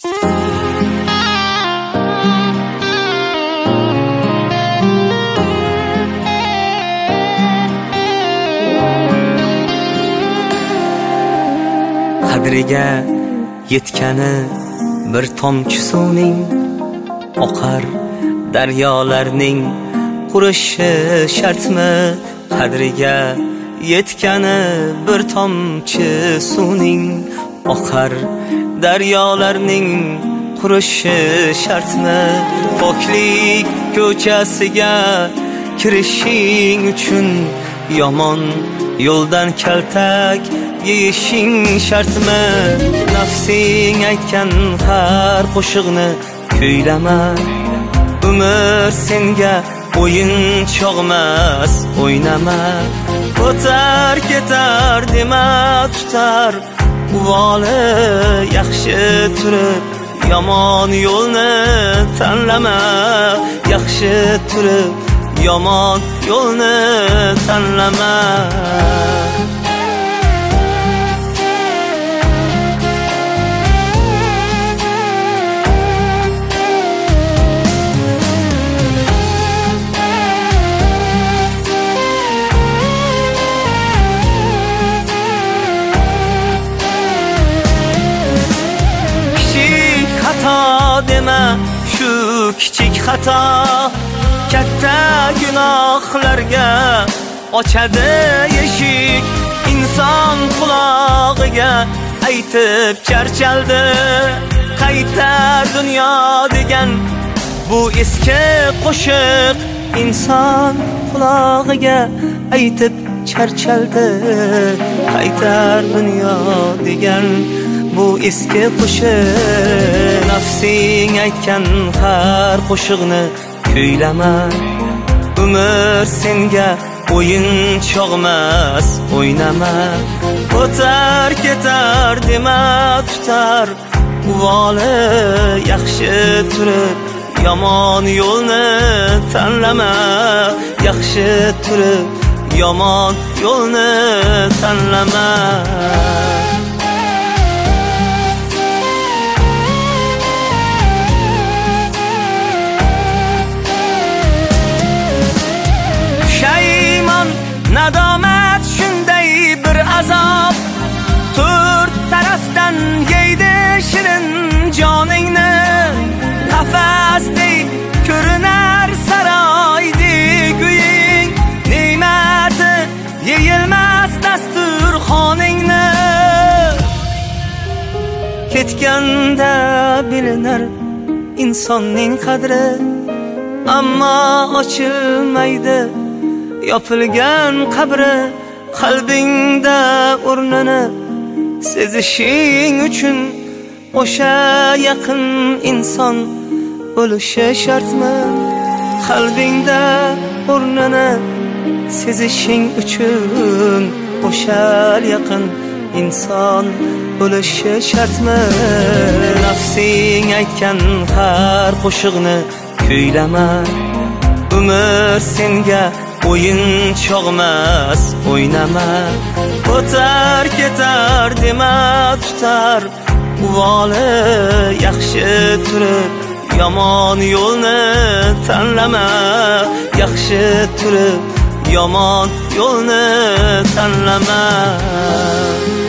Qadriga yetkani bir tomchi suvning, oqar daryolarning qurishi shartmi? Qadriga yetkani bir tomchi suvning, oqar daryolarning qurishi shartmi? Poklik ko'chasiga kirishing uchun yomon yo'ldan kaltak yeyishing shartmi? Nafsing aytgan har qo'shiqni kuylama. Umr senga o'yinchoqmas, o'ynama. O'tar ketar dema, tutar uvoli. Yaxshi turib yomon yo'lni tanlama. Yaxshi turib yomon yo'lni tanlama. Dema shu kichik xato katta gunohlarga ochadi eshik. Inson qulog'iga aytib charchaldi, qaytar dunyo degan bu eski qo'shiq. Inson qulog'iga aytib charchaldi, qaytar dunyo degan bu eski qo'shiq. Nafsing aytgan har qo'shiqni kuylama. Umr senga o'yinchoqmas, o'ynama. O'tar ketar dema, tutar uvoli. Yaxshi turib yomon yo'lni tanlama. Yaxshi turib yomon yo'lni tanlama. Nadomat shunday bir azob, to'rt tarafdan yeydi shirin joningni. Qafasdek ko'rinar saroydek uying, ne'mati yeyilmas dasturxoningni. Ketganda bilinar insonning qadri, ammo ochilmaydi yopilgan qabri. Qalbingda o'rnini sezishing uchun o'sha yaqin inson o'lishi shartmi? Qalbingda o'rnini sezishing uchun o'sha yaqin inson o'lishi shartmi? Nafsing aytgan har qo'shiqni kuylama. Umr senga o'yinchoqmas, o'ynama. O'tar ketar dema, tutar uvoli. Yaxshi turib yomon yo'lni tanlama. Yaxshi turib yomon yo'lni tanlama.